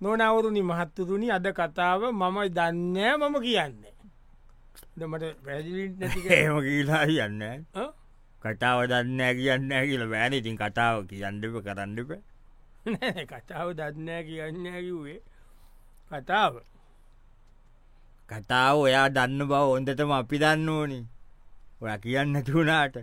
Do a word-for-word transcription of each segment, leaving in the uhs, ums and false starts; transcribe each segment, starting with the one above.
නොනවරුණි මහත්තුරුණි අද කතාව මම දන්නේ මම කියන්නේ දමට පැදිලිට නැති ඒම කියලා කියන්න කතාව දන්න කියන්න කියල බෑන ඉතින් කතාව කියන්නප කරන්නප කතාව දන්න කියන්න කිවේ කතාව කතාව ඔයා දන්න බව ඔොන්දටම අපි දන්න ඕනි ඔය කියන්න තුනාට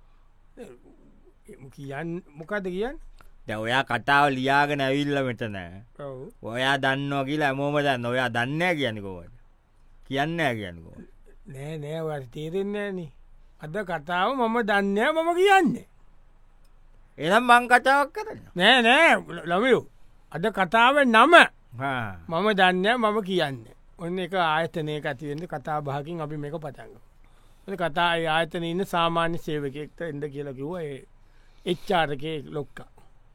කියන්න මොකද කියන්න ද ඔයා කතාව ලියාගෙන ඇවිල්ල මෙතන ඔයා දන්නවා කියලා ඇමෝම දන්න ඔයා දන්න කියන්නකෝට කියන්න කියන්නකෝ නෑ නෑවට තේරෙන්නේන අද කතාව මම දන්න මම කියන්නේ එනම් මං කතාවක් කරන්න නෑ නෑ ලමයෝ අද කතාව නම මම දන්න මම කියන්න ඔන්න එක ආයතනය ඇතිවෙද කතා භාකින් අපි මේක පටන්ග කතා ආයතන ඉන්න සාමාන්‍ය සේවකෙක්ට එද කියලා කිව එච්චාරක ලොක්කා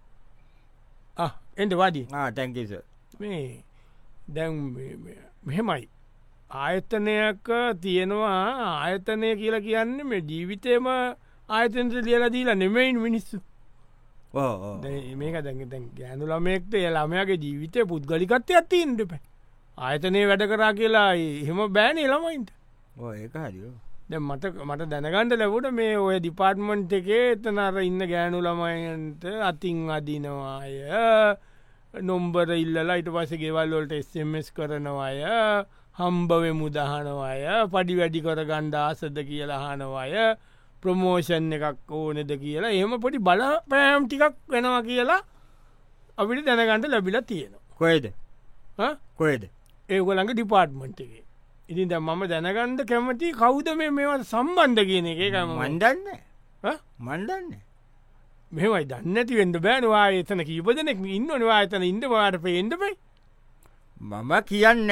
එට වදී තැන්කිස මේ දැන් මෙහෙමයි ආයතනයක තියෙනවා ආයතනය කියලා කියන්නේ මේ ජීවිතයම ආයතනට ලියලා දීලා නෙමයින් මිනිස්සු මේක දැන් දැන් ගෑනු ළමෙක්ට එය ළමයාගේ ජීවිතය පුද්ගලිකත්ය ඇතින්ටප ආයතනය වැඩ කරා කියලා එහෙම බෑනේ ළමයින්ට ඒක හරිෝ දැ මට මට දැනගණඩ ලැබුට මේ ඔය ඩිපාර්ට්මන්ට් එකේ එතනර ඉන්න ගෑනු ළමයින්ට අතින් අදිනවාය නොම්බර ඉල්ලලා ඉට පස ගෙවල්ලොල්ට එස්මස් කරනවාය හම්බව මුදහනවාය පඩි වැඩි කර ගණ්ඩ ආසද කියලා හනවාය ප්‍රමෝෂන් එකක් ඕනෙද කියලා එහෙම පොඩි බල පෑම් ටිකක් වෙනවා කියලා අපිට දැනගණඩ ලැබිලා තියෙනවා කොයද කොයද ඒගොළඟ ඩිපාර්ට්මන්ට් එකේ ඉතින් ද මම දැනගණ්ඩ කැමති කවුද මේ මේවට සම්බන්ධ කියන එක එකම මන්දන්න මන්දන්න මෙමයි දන්නති වෙන්ඩ බෑනවා එතන කීපදනෙක් ඉන්නනවා එතන ඉන්දවාට පේෙන්ඩපයි මම කියන්න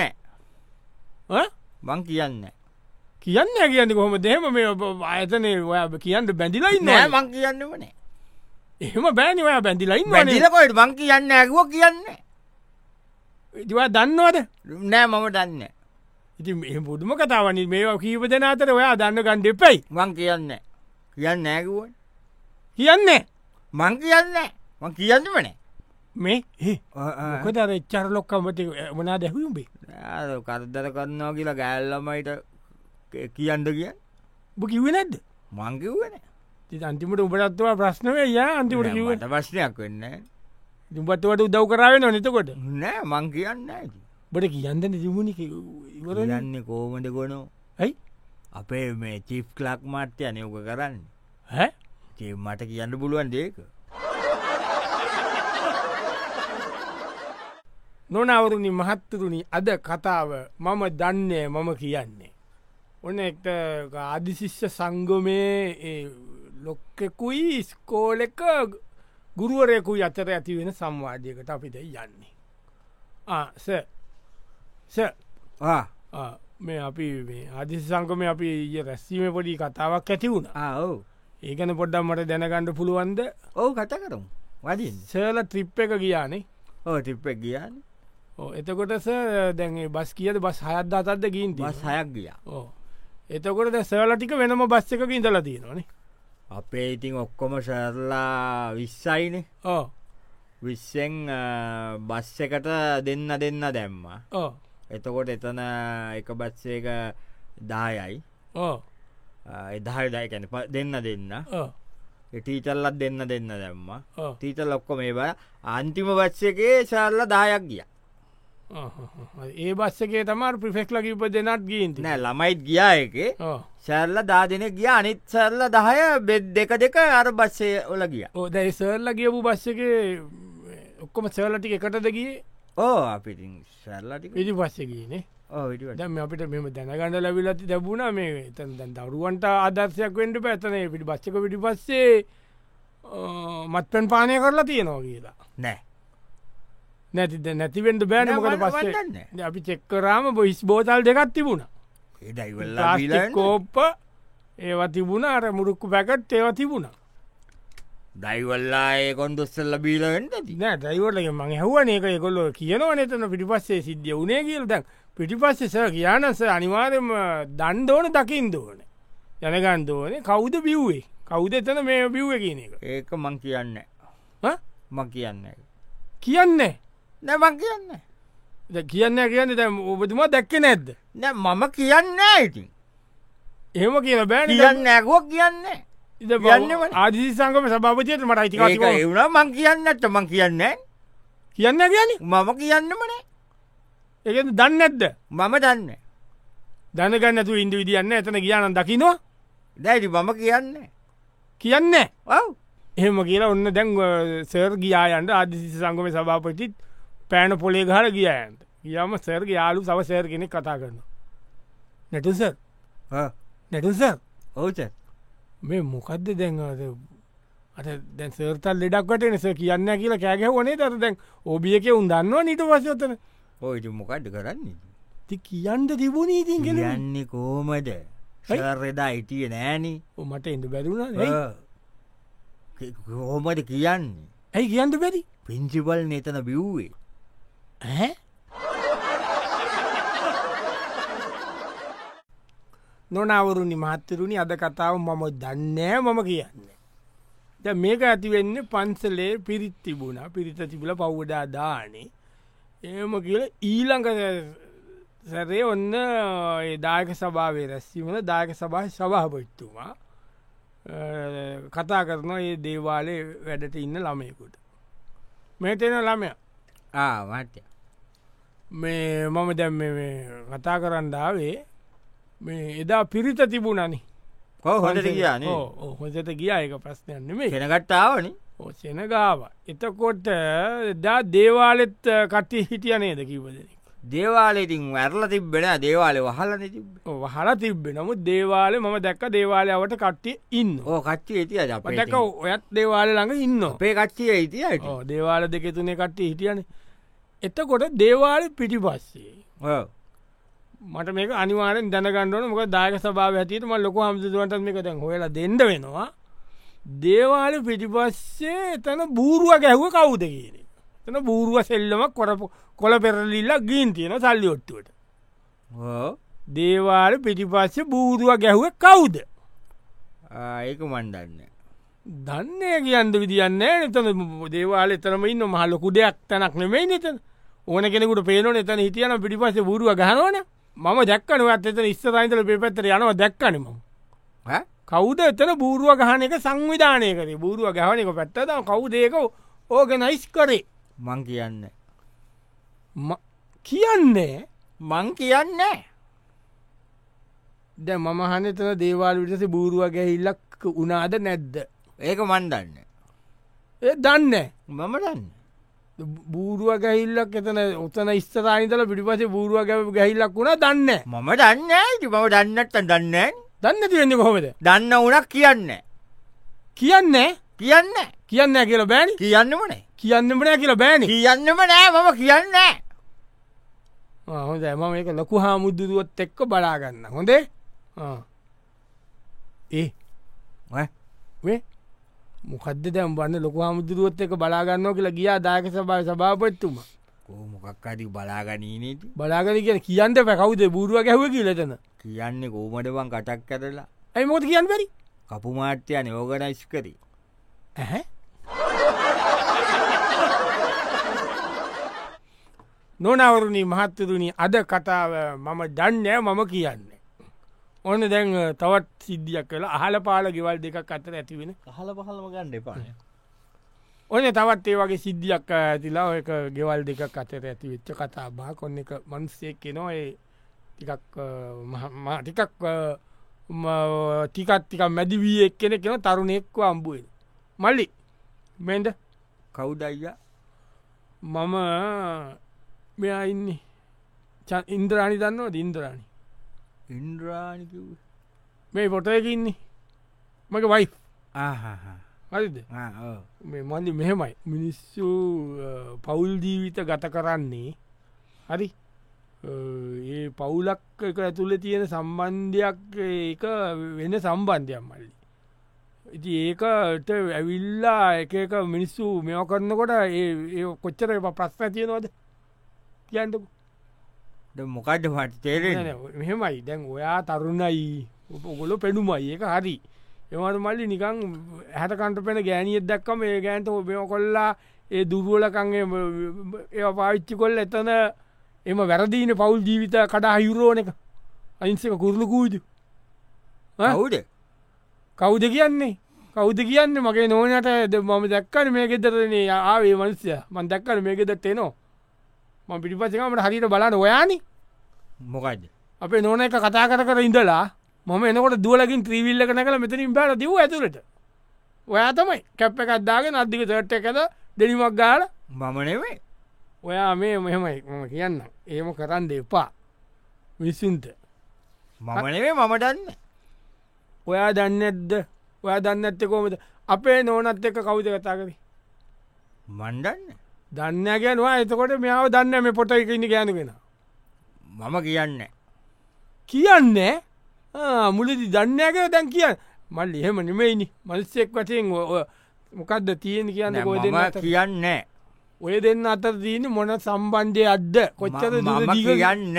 මං කියන්න කියන්න කියන්න කොහොම දෙම මේ ආයතනය ඔය කියන්න බැඳිලයි නෑ මං කියන්න වනේ එහෙම බෑනි ඔය බැඳිලයි බැඳිලකොට මං කියන්න ඇකුව කියන්න ඉතිවා දන්නවද නෑ මම දන්න ඉති ඒ පුදුම කතාවනි මේ කීප දෙන අතර ඔයා දන්න ගන්න දෙපයි මං කියන්න කියන්න නෑකුවන් කියන්නේ මං කියන්න මං කියන්න වනේ මේ කොතර එච්චර ලොක්කමට මනා දැහුම්බේ කරදර කරන්නවා කියලා ගෑල්ලමයිට කියන්න කිය කිව නැද්ද මංකිව්වන ති අන්තිමට උපටත්වා ප්‍රශ්නවය යා අන්තිමට කිවට ප්‍රශ්නයක් වෙන්න දුපත්වට උදව් කරාවෙන නතකොට නෑ මං කියන්න බට කියන්න තිබුණි ඉවරන්නේ කෝමට ගොනෝ ඇයි අපේ මේ චිප් ලක් මාට්‍ය අනයෝක කරන්න හැ චේ මට කියන්න පුළුවන් දේක නොනවරුණි මහත්තරුණි අද කතාව මම දන්නේ මම කියන්නේ ඔන්න එක්ට ආදිශිෂ්‍ය සංගමේ ලොක්කෙකුයි ස්කෝල එක ගුරුවරයකු අතර ඇති වෙන සංවාධයකට අපිට යන්නේ ස ස මේ අපි ආදිශ සංකම අපි ඒ රැස්සීම පොඩි කතාවක් ඇති වුණ ඔව ඒකන පොඩ්ඩම් මට දැනගණඩ පුළුවන්ද ඔවු කත කරම් වදින් සේල ත්‍රිප් එක ගියානේ ඕ ටිප්පක් ගියාන එතකොටස දැන්ගේ බස් කියද බස් හයත් අතත්ද ගින් බස් හයක් ගිය ඕ එතකොට සේල ටික වෙනම බස් එක ඉඳලා තියෙනවානේ අපේ ඉතින් ඔක්කොම සැරලා විස්සයිනේ ඕ විස්සෙන් බස් එකට දෙන්න දෙන්න දැම්ම ඕ එතකොට එතන එක බත්සේක දායයි ඕ එදාහය දායකැන දෙන්න දෙන්න ටීචල්ලත් දෙන්න දෙන්න දැම්ම ටීචල් ලොක්කො මේ බය අන්තිම බච්සගේ සල්ල දායක් ගිය ඒ බස්සගේ තමර ප්‍රිෆෙක්ල කිප දෙනත් ගීන්ති නෑ ළමයිත් ගියා එක සැල්ල දාදන ගිය අනිත් සැල්ල දහය බෙද් දෙක දෙක අර බස්සේ ඔල ගිය ඕ දැයි සර්ල ගියපු බස්සගේ ඔක්කොම සර්ලටි එකටද ගිය ඕ අපිටින් සැල්ලටි ඉදි පස්සගේනේ දැම අපිට මෙම දැනගන්න ලැබිලති දැබුණ මේ තැන් දැන් දරුවන්ට අදර්ශයක් වෙන්ට පැත්තන පිටි බස්සක පිටි පස්සේ මත්පැන් පානය කරලා තියෙනවා කියලා නෑ නැතිද නැතිවෙන්ට බෑනමකට පස්සේ අපි චෙක්කරාම බොයිස් බෝතල් දෙකත් තිබුණ කෝප්ප ඒව තිබුණ අර මුරුක්කු පැකට් ඒව තිබුණ දයිවල්ලා ඒ කොන්දොස්සල්ල බීලවෙන්ට නෑ දයිවලගේ මං හවන එක කොල්ලො කියනවා නතන පිටිපස්සේ සිද්ධිය වනේ කියල් දැන් පිටිපස්සෙස කියනස අනිවාරම දන්්දෝන දකිින් දෝන යනගන් දෝන කවුද බිව්වේ කවුද එතන මේ බිව්ව කියන එක ඒක මං කියන්න මං කියන්න කියන්නේ නැමං කියන්න කියන්න කියන්න දැ ඔබතුමා දැක්ක නැද්ද නෑ මම කියන්න ඉතින් එහෙම කියල බෑන කියන්න ඇකුවක් කියන්න ආදිසි සංගම සභාපතියට මට අයිතික වුණ මං කියන්නට මං කියන්න කියන්න කියන මම කියන්නමන ඒක දන්න ඇද්ද මම දන්න දැනගන්නතු ඉන්ඩ විදින්න එතන කියන්න දකිනවා දැයිටි මම කියන්න කියන්න ඔව් එහෙම කියලා ඔන්න දැන් සර් ගියායන්ට ආදිසි සංගම සභාපතිත් පෑන පොලේ ගහර ගියයන්ට කියම සර්ග යාලු සව සෑර් කෙනෙ කතා කරන නැටුස නැටුස ඔවුච මේ මොකක්ද දැන් අට දැන් සර්තල් ලෙඩක්වට නිස කියන්න කියලා කෑගැහ වනේ තර දැන් ඔබියක උන්දන්නවා නිට වශයතන ඔයිට මොකක්ද කරන්නේ ති කියන්න තිබුණී ඉතින් යන්නේ කෝමද සරෙදා හිටිය නෑන මට එඩ බැරුණ කෝමට කියන්නේ ඇයි කියන්න බැරි පින්සිිපල් නතන බිව්වේ ඈ නොනවරුණි මහත්තරුණි අද කතාව මම දන්නෑ මම කියන්න ද මේක ඇතිවෙන්න පන්සලේ පිරිත් තිබුණ පිරිත තිබුල පව්වඩා දානේ ඒම කියල ඊළඟ සැරේ ඔන්න දායක සභාවේ රැස්වීමල දායක සභා සභාපත්තුමා කතා කරන ඒ දේවාලේ වැඩට ඉන්න ළමයකුට මේතෙන ළමය ආවාටය මේ මම දැම් කතා කරන්නාවේ මේ එදා පිරිත තිබුණනි හොට කියන හොසට ගිය එක ප්‍රශ්නයන්න මේ හෙනගට්ටාවන ඕසෙන ගාව එතකොට දා දේවාලෙත් කට්ටි හිටිය නේද කිවදෙන දේවාලෙටින් වැරල තිබෙන දේවාලය වහලන තිබ වහල තිබ්බෙ නමුත් දේවාලය මම දැක්ක දේවාලයාවට කට්ටිය ඉන්න ඕ කච්චි ඇතිය දැක ඔයත් දේවාල ළඟ ඉන්න අපේ කච්චිය හිටිය දේවාල දෙක තුනේ කට්ටිය හිටියන එතකොට දේවාල පිටි පස්සේ මට මේක අනිවාරෙන් දැනගන්නවන මොක දායක සභාව ඇතියටම ලොක හමදුවන්ට මේක දැන් හොලා දෙන්න වෙනවා දේවාල පිටිපස්සේ එතන බූරුව ගැහුව කවුද කියන තන බූරුව සෙල්ලමක් කොරපු කොළ පෙරලිල්ලා ගීන් තියෙන සල්ලි ඔට්ටුවට දේවාල පිටිපස්සේ බූරුව ගැහුව කවුද ඒක මන්දන්න දන්නේ කියන්න විදින්න එතන දේවාල එතනම ඉන්න මහලොකු දෙයක් තැනක් නෙමයි නතන ඕන කෙනෙකුට පේනොන එතන හිටියන පිටිපස්සේ බූරුව ගහනවන මම දැක්කනවත් එතන ඉස්සරයින්තල පෙපැත්තර යනවා දැක්කනම කවුද එතන බූරුව ගහන එක සංවිධානය කරේ බූරුව ගහන එක පැත්තද කවුදේක ඕගෙනයිස් කරේ මං කියන්න කියන්නේ මං කියන්නේ දැ මම හනතන දේවාල් විටස බූරුව ගැහිල්ලක් උනාද නැද්ද ඒක මන්දන්න ඒ දන්න මම දන්න බූරුව ගැහිල්ලක් එතන ඔතන ස්තරයිතල පිටිපස බූරුව ගැ ගැහිල්ලක් වුණ දන්න මම දන්න මම දන්නට දන්න දන්න තියන්නේ කොහොමද දන්න උනක් කියන්න කියන්න කියන්න කියන්න කියලා බෑනි කියන්නමනේ කියන්නමනෑ කියලා බෑනි කියන්නම නෑ මම කියන්න හොඳ එම මේක ලොකු හා මුද්දුරුවත් එක්ක බලාගන්න හොඳේ ඒ වේ මොකද දැම් බන්න ලොක හමුදුරුවත් එක බලාගන්න කියලා ගියා දායක සභාව සභාපත්තුම කෝමොකක්කරි බලාගනීනට බලාගන කිය කියන්න පැකවුද බූරුව ගැහව කියලතන කියන්නේ කෝමටවන් කටක් කරලා ඇයි මොට කියන්න බැරි කපු මාට්‍යයන යෝගනයිස් කරී ඇහැ නොනවරුණී මහත්තරුණි අද කතාව මම දන්නෑ මම කියන්නේ ඕන දැන් තවත් සිද්ධියක් කලා අහල පාල ගෙවල් දෙකක් අතර ඇතිවෙන හල පහලම ගන්න එපාන ඕන තවත් ඒ වගේ සිද්ධියක් ඇතිලා එක ගෙවල් දෙකක් අතර ඇති වෙච්ච කතා බා කොන්න එක මන්සේ කෙනවා ඒ ටිකක් ටිකක් ටිකත් ටික මැදිවී එක් කෙනෙ කෙන තරුණෙක්ව අම්බුවෙන මල්ලි මෙන්ද කවුදයිය මම මෙයා ඉන්නේ ඉන්ද්‍රාණි දන්නවා ඉන්ද්‍රාණි ඉන්ද්‍රාණිකිව මේ පොටයකින්නේ මක වයි හරිද මේ මල්ලි මෙහෙමයි මිනිස්සු පවුල් ජීවිත ගත කරන්නේ හරි ඒ පවුලක් එක ඇතුළ තියෙන සම්බන්ධයක් එක වෙන සම්බන්ධයක් මල්ලි ඉති ඒකට ඇවිල්ලා එක එක මිනිස්සු මෙෝ කරන්නකොට ඒ කොච්චර ප්‍රශ්න තියෙනවද කියන්නක මොකක්ද මට තේරෙන මෙහෙමයි දැන් ඔයා තරුණයි ඔගොල පෙනුමයි ඒක හරි එමට මල්ලි නිකං හැටකන්ට පෙන ගෑනියත් දක්කම ඒ ගෑන්ට මෙෝ කොල්ලා ඒ දුරුවලකංගේ ඒ පාවිච්චි කොල් එතන එම වැරදිීන පවුල් ජීවිත කඩා හිවරෝන එක අයින්සක කුරලු කූද කවුද කවුද කියන්නේ කවුද කියන්න මගේ නෝනට මම දැක්කන මේ ගෙදරනේ ආවේ මනස්ය මන් දැක්කන මේ ගෙදට එනවා ම පිටිපසකමට හරිට බලන්න ඔයානි මොකක්ද අපේ නොන එක කතා කර කර ඉඳලා මම එනකොට දුවලකින් ත්‍රීවිල්ල කන කළ මෙතනින් බෑල දව ඇතුරට ඔයා තමයි කැප්ප එකක්දාගෙන අධික සට් එකද දෙනිමක් ගාල මමනෙවේ ඔයා මේ මෙහෙමයි මම කියන්න ඒම කරන්න එපා විසුන්ට මමනෙවේ මම දන්න ඔයා දන්න ඇද්ද ඔයා දන්න ඇත්ත කෝමද අපේ නෝනත් එක්ක කවුද කතා කරි මන්දන්න දන්න ගැනවා එතකොට මෙයාව දන්න මේ පොට එක ඉන්න ගෑනුගෙන මම කියන්න කියන්නේ මුලදි දන්නෑකර දැන් කිය මල් එහෙම නෙමයිනි මල්සෙක් වටයෙන් මොකක්ද තියෙන කියන්න කොය දෙන්න කියන්න ඔය දෙන්න අතර දීන මොන සම්බන්ධය අද්ද කොච්චර කියන්න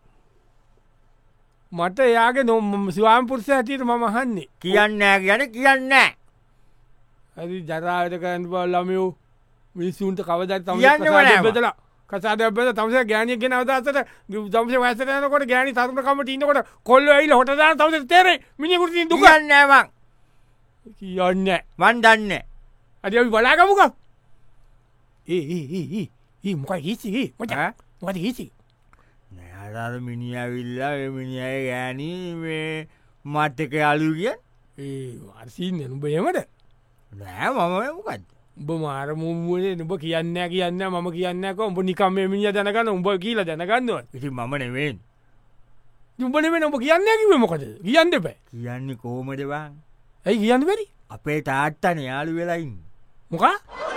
මට එයාගේ නොම ස්වාම් පුරුෂ ඇතිට මම හන්නේ කියන්න ගැන කියන්න ඇති ජරායට කරන්න බව ළමයෝ මිනිස්සුන්ට කවදත් තම බදලා කසාද බ තමස ගෑනිය ගෙන අවදසට දම්ස වැසනකොට ගෑනි තරුණකම ටීනකොට කොල්ල යිල හොටදා තවස තේරේ මිනිකුට දුගන්නෑම කියන්න වන් දන්න අද අපි බලාගමුක ඒ මොක හිසි මට මට හිසි නෑර මිනිියවිල්ලා මිනිියය ගෑනී මේ මට්ටක අලු කිය ඒ වර්සිීන්න නුබයමට නෑ මම මොකත් උඹ මාර මුම්ුවනේ නුඹ කියන්න කියන්න මම කියන්නක උඹ නිකම් මේ මිනිිය දැනගන්න උඹ කියල දැනගන්නවා ඉති මම නෙවෙන් උඹනේ ඔබ කියන්න කිව මොකද කියන්න බෑ කියන්නේ කෝමටවා ඇයි කියන්න බැරි අපේ තාත්තන යාලු වෙලයින් මොකා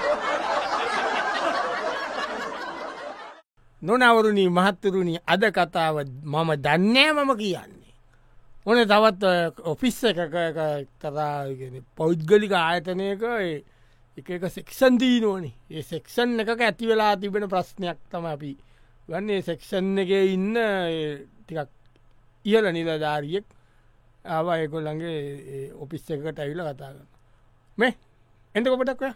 නොනවරුණී මහත්තරුණි අද කතාව මම දන්නෑ මම කියන්නේ ඕන තවත් ඔෆිස්ස එක තරාගෙන පෞද්ගලික ආයතනයක එක එක සෙක්ෂන් දී නොනි ඒ සෙක්ෂන් එක ඇති වෙලා තිබෙන ප්‍රශ්නයක් තම අපි වන්නේ සෙක්ෂන් එක ඉන්න ටිකක් ඉහල නිලධාරියෙක් ආවායකොල්ලන්ගේ ඔපිස්ස එකට ඇවිල කතා කරන්න මේ එට කොපටක්ව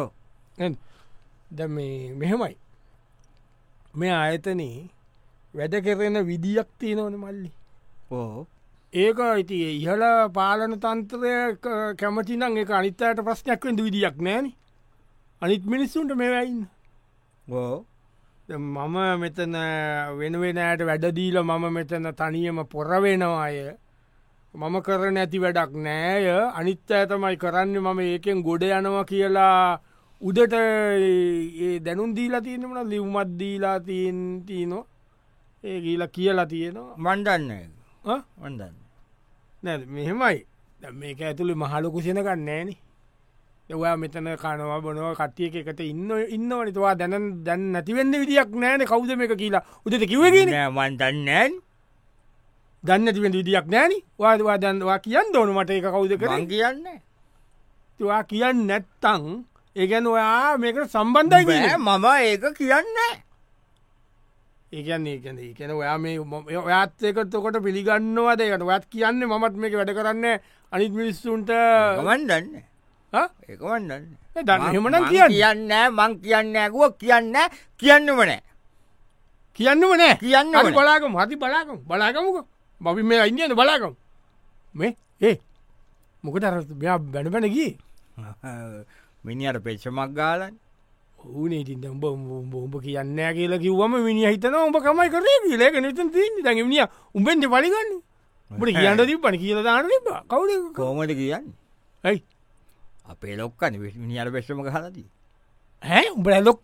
ද මේ මෙහෙමයි මේ ආයතනයේ වැඩ කෙරෙන විදියක් තියනවන මල්ලි ඕ ඒක ඉති ඉහල පාලන තන්ත්‍රය කැමතිනං එක අනිත්තයට ප්‍රශ්නයක්වෙන් විදියක් නෑන අනිත් මිනිස්සුන්ට මෙවැයින්න ඕ මම මෙතන වෙනවෙනයට වැඩදීල මම මෙතන තනියම පොරවෙනවා අය මම කරන ඇති වැඩක් නෑය අනිත්ත ඇතමයි කරන්න මම ඒකෙන් ගොඩ යනවා කියලා උදට දැනුන් දීලා තියෙනමන ලිව්මත් දීලා තියෙන් තියනවා ඒ කියලා කියලා තියෙනවා මන්දන්න වන්දන්න නැ මෙහෙමයි මේක ඇතුළි මහලොකු සෙනකන්න නෑන එවා මෙතන කනවා බොනව කට්ටියක එකට ඉන්න ඉන්නවනතුවා දැන දැන් නැතිවෙන්න විදියක් නෑන කවුද මේක කියලා උදට කිවගෙන මන්දන්නෑන් දන්න තිවෙන් විදියක් නෑන වාදවා දන්වා කියන්න ඕන මට එක කවුද කර කියන්න තුවා කියන්න නැත්තං ඒගැන ඔයා මේකට සම්බන්ධයි මම ඒක කියන්න ඒකන්නේ ඒකන ඒකන ඔයා මේ ඔයාත් ඒකතකොට පිළිගන්නවාද ඒකට ඔයත් කියන්න මත් මේක වැඩ කරන්න අනිත් මිනිස්සුන්ට ගමන්දන්න ඒක වන්නන්න දන්නහෙමන කියන්න කියන්න මං කියන්න ඇකුව කියන්න කියන්නමනෑ කියන්නම නෑ කියන්න බලාගම හති බලාගම බලාගමුක බබි මේ ඉන්දියන බලාගම් මේ ඒ මොකට අර මෙයා බැන බැනගී මිනිට පෙච්චමක් ගාලන් ඕනේ ඉතින් උඹ උඹ කියන්න කියලා කිව්වම මිනි හිතන උඹ කමයි කරේ කියලක නතන් තින්නේ දැන් මිනිිය උඹෙන්ට පලිගන්න උඹට කියන්න තිබ්බන කියල දාන තිබ කවුද කෝමට කියන්න ඇයි අපේ ලොක්කන මිනිියට පෙශ්ම හලදී හැ උඹල ලොක්ක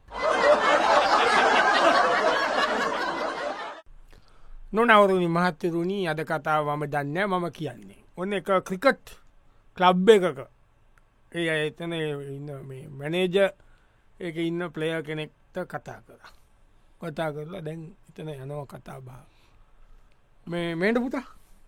නොනවරුණි මහත්තරුණී අද කතාවම දන්න මම කියන්නේ ඔන්න එක ක්‍රිකට් ක්ලබ් එකක ඒ එතන ඉන්න මේ මැනේජ ඒක ඉන්න ප්ලේය කෙනෙක්ට කතා කර කතා කරලා දැන් එතන යනව කතා බා මේ මේට පුතා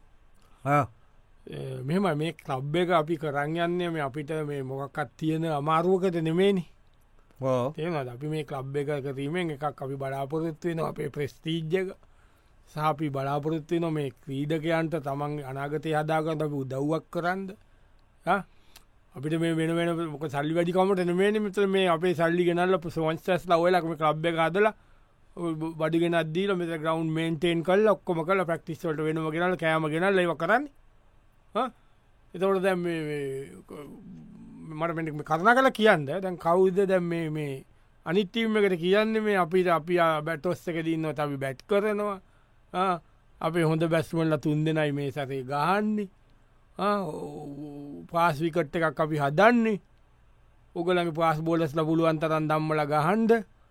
මෙම මේ ක්ලබ් එක අපි කරන්න යන්නේ මේ අපිට මේ මොකක්ත් තියෙන අමාරුවකට නෙමේනි තියෙනද අපි මේ ක්ලබ් එක කරීමෙන් එකක් අපි බලාපොරොත්වෙන අපේ ප්‍රස්තීජ්ජක සාපි බලාපොරොත්වය නො මේ ක්‍රීඩකයන්ට තමන් අනාගතය හදාගන්න අපි උදව්වක් කරන්න අපිට මේ වෙන වෙන මොක සල්ලි වැඩිකමට නෙමේ මිතර මේ අපේ සල්ලි ගෙනල්ල පුසවන්ස්ටස් ලවලක්ම ක්‍රබ්ය හදලා බඩිගෙන අදදීල මෙත ග්‍රවන්් මේන්ටේන් කල් ඔක්කොම කල ප්‍රක්ටිස්වලට වෙනම ගෙනල කෑම ගෙනල් ඒව කරන්න එතවට දැම් මට කරන කල කියන්න දැන් කවුද දැම් මේ අනිත්‍යීම එකට කියන්න මේ අපිට අපි බැටොස්සක දන්න අපි බැට් කරනවා අපේ හොඳ බැස්වල්ල තුන් දෙනයි මේ සතේ ගහන්නේ පාස්විකට් එකක් අපි හදන්නේ ඔගලගේ පාස් බෝලස්ල පුළුවන්තරන් දම්මල ගහන්ඩ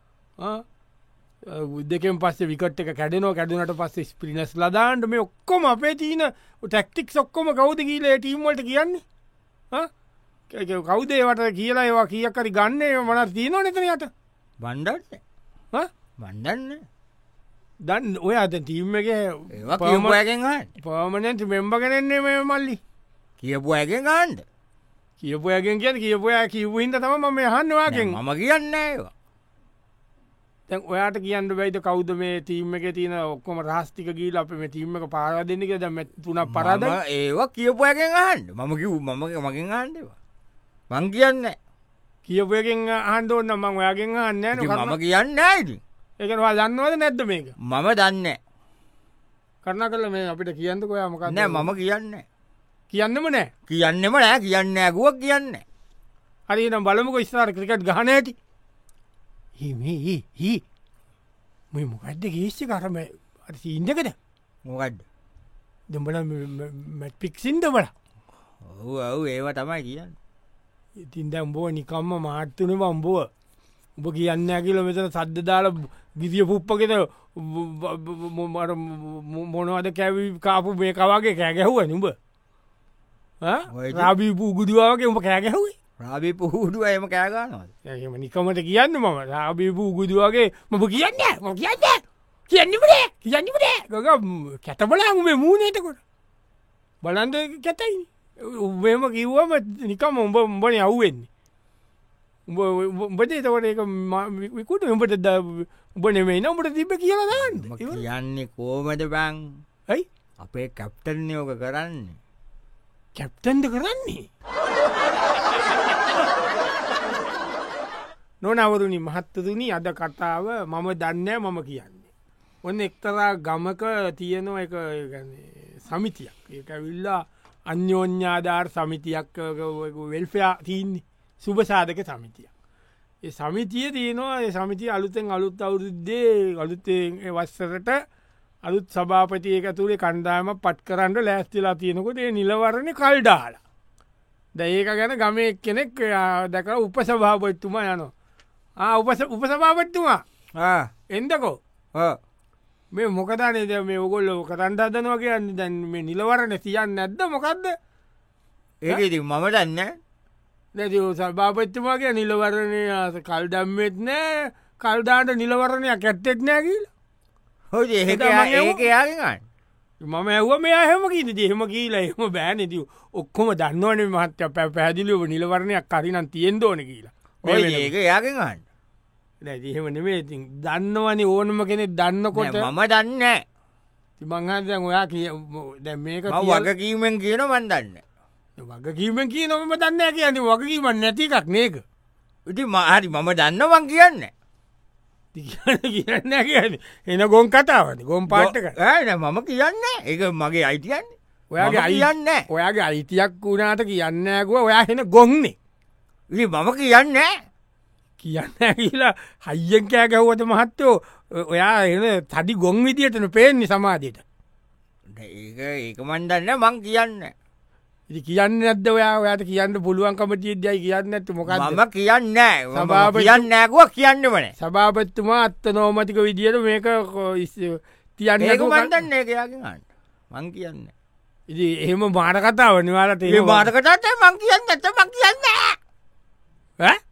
දෙකෙන් පස්සේ විකට එක කැඩනෝ කැඩුනට පස්සේ ස්පිරිනස් ලදාන්ට මේ ඔක්කොම අපේ තියන ටැක්ටික් ඔක්කොම කවුද කියීල ටීම්වලට කියන්නේ කවුදේවට කියලා ඒවා කියකරි ගන්නේ මනත් තියනවා නැතනයට බණ්ඩන්න බණ්ඩන්න දන් ඔය අත තීම් එක පමගෙන් පමනැති මෙම්බ කෙනෙන්නේ මේ මල්ලි කියපු ඇගෙන් ගන්ඩ කියපුයගෙන් කිය කියපුය කිවහින්ද තම මේ හන්වාගෙන් මම කියන්න ඒවා තැන් ඔයාට කියන්න බයිද කවුද මේ තීම එක තියන ඔක්කොම රාස්තික ගීල අප මේ තීම එක පාර දෙන්නක ද තුන පරාද ඒවා කියපුයගෙන් හන්ඩ මම කිව් මම මගෙන් හන්ඩවා මං කියන්න කියපුයගෙන් ආන්ඩෝන්න මං ඔයාගෙන් අන්න මම කියන්න ඇයි ඒකවා දන්නවද නැද්ද මේක මම දන්න කරන කල මේ අපිට කියන්නක ඔයා මොකක් නෑ මම කියන්න කියන්නම නෑ කියන්නෙම නෑ කියන්න ඇගුවක් කියන්න හරි නම් බලමුක ස්ථාර ක්‍රිකට් ගහන ඇති හි මේ මොකක්ද ගේස්්‍ය කරම ඉන්දකද මොකක්ද දෙඹල පික්සින්ද බල ඔහු ඔවු ඒවා තමයි කියන්න ඉතින්ද උඹෝ නිකම්ම මාර්තනම අම්බුව උඹ කියන්න කියල මෙතන සද්ද දාල ගිදිය පුප්පගෙත මොනවද කැවි කාපු මේ කවාගේ කෑගැහුව නුඹ රාබී පූගුදුවාගේ උඹ කෑගැහුවේ රාබී පුහුදුව එම කෑගනවද එම නිකමට කියන්න මම රාබී පූගුදුවගේ මම කියන්න ම කියන්න කියන්නමට කියන්නමට ගක කැතබලා උඹේ මූනේතකොට බලන්ද කැතයි උබේම කිව්වම නිකම උඹ උඹන යව්වෙන්නේ උඹට එතවට එක විකුට උඹට ද උඹ නෙමේ නම්ට තිබ කියලදන්න කියන්නේ කෝමට බං ඇයි අපේ කැප්ටන් යෝක කරන්න කැප්ටන්ද කරන්නේ නොනවරුණි මහත්තතුනි අද කතාව මම දන්න මම කියන්නේ ඔන්න එක්තරා ගමක තියනවා එක සමිතියක් ඒක විල්ලා අන්‍යෝඥාධාර සමිතියක් වෙල්ෆයා තියන්නේ සුභසාධක සමිතියක් ඒ සමිතිය තියෙනවා ඒ සමිතිය අලුතෙන් අලුත් අවුරුද්දේ අලුත්තෙන් වස්සරට අලුත් සභාපති එක තුළේ කණ්ඩායම පත් කරන්න ලෑස්තිලා තියෙනකොට ඒ නිලවරණ කල්ඩාලා ද ඒක ගැන ගමේ කෙනෙක් දැක උපසභාපත්තුමා යනවා උපස උපසභාපත්තුමා එන්දකෝ මේ මොකදානද මේ ඔගොල්ලෝ කරන්ට අදනවා කියන්න දැන් මේ නිලවරණ තියන්න නැද්ද මොකක්ද ඒකති මම දන්න නැති සභාපත්තුමාගේ නිලවරණය කල්ඩම්මෙත් නෑ කල්දාට නිලවරණයක් ඇත්තෙත් නෑ කියීල හො ඒකයාගන්න මම ඇව මේ හම කීද දෙහෙම කියලා එහම බෑනති ඔක්කොම දන්නවන මහත්‍ය පැ පැදිලිව නිලවරණයක් කරිනම් තියෙන් දෝන කියලා ඒක යාගෙන්ගන්න නැතිහෙම නෙමේ ති දන්නවන ඕනම කෙනෙ දන්නකොට මම දන්න තිමංහද ඔයා කිය දැ මේක වගකීමෙන් කියන මන් දන්න වගකීමෙන් කිය නොම දන්න කියන්න වගකීමන් නැති එකක් නේක ඉති මහරි මම දන්නවන් කියන්න කියන්න කියන්න එන ගොන් කතාවද ගොම් පාට්ටක ඇන මම කියන්න එක මගේ අයිතියන්න ඔයාගේ අයියන්න ඔයාගේ අයිතියක් වුණාට කියන්නකුව ඔයා හෙන ගොන්නේ මම කියන්න කියන්න කියලා හයියෙන් කෑ ගැව්වට මහත්තෝ ඔයා එන තඩි ගොන් විදියටන පේන්නේ සමාධයට ඒක ඒක මන්දන්න මං කියන්න ඉති කියන්න ඇද ඔයා ඔයාට කියන්න පුළුවන්කමටිය දයි කියන්න ඇත මොක ම කියන්න සභාප කියන්න නෑකුව කියන්න වන සභාපත්තුමා අත්ත නෝමතික විදියට මේක තියන්න මන්දන්න ඒකයාගන්න මං කියන්න ඉති එහෙම මාට කතාව නිවාලට ඒ මාටකටත් මං කියන්න ඇත මං කියන්න